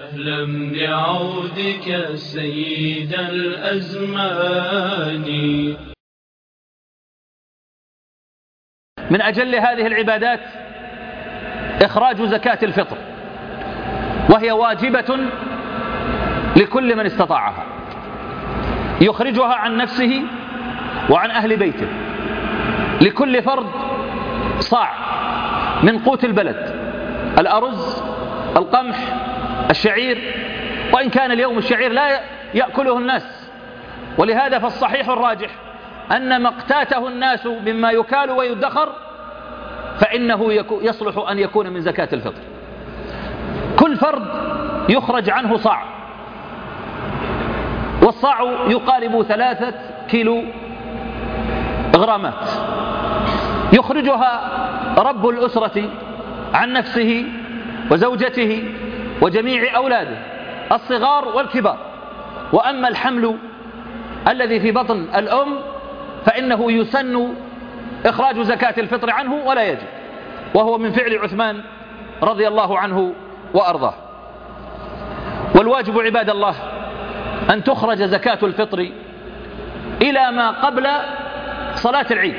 أهلا بعودك سيد الأزمان. من أجل هذه العبادات إخراج زكاة الفطر، وهي واجبة لكل من استطاعها، يخرجها عن نفسه وعن أهل بيته. لكل فرد صاع من قوت البلد، الأرز، القمح، الشعير، وإن كان اليوم الشعير لا يأكله الناس، ولهذا فالصحيح الراجح أن ما اقتاته الناس مما يكال ويدخر فإنه يصلح أن يكون من زكاة الفطر. كل فرد يخرج عنه صاع، والصاع يقارب 3 كيلو غرامات، يخرجها رب الأسرة عن نفسه وزوجته وجميع أولاده الصغار والكبار. وأما الحمل الذي في بطن الأم فإنه يسن إخراج زكاة الفطر عنه ولا يجب، وهو من فعل عثمان رضي الله عنه وأرضاه. والواجب عباد الله أن تخرج زكاة الفطر إلى ما قبل صلاة العيد،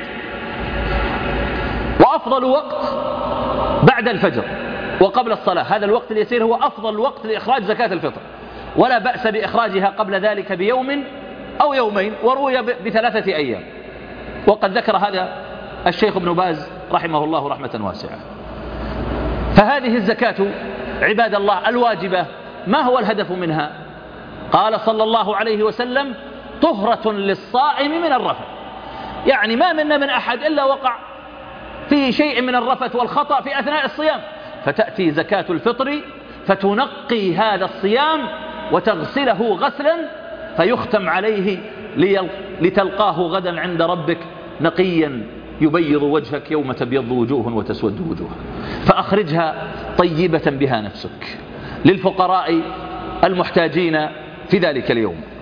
وأفضل وقت بعد الفجر وقبل الصلاة. هذا الوقت اليسير هو أفضل وقت لإخراج زكاة الفطر، ولا بأس بإخراجها قبل ذلك بيوم أو يومين، وروي ب3 أيام، وقد ذكر هذا الشيخ ابن باز رحمه الله رحمة واسعة. فهذه الزكاة عباد الله الواجبة ما هو الهدف منها؟ قال صلى الله عليه وسلم: طهرة للصائم من الرفث. يعني ما منا من أحد إلا وقع في شيء من الرفث والخطأ في أثناء الصيام، فتأتي زكاة الفطر فتنقي هذا الصيام وتغسله غسلا فيختم عليه لتلقاه غدا عند ربك نقيا يبيض وجهك يوم تبيض وجوه وتسود وجوه. فأخرجها طيبة بها نفسك للفقراء المحتاجين في ذلك اليوم.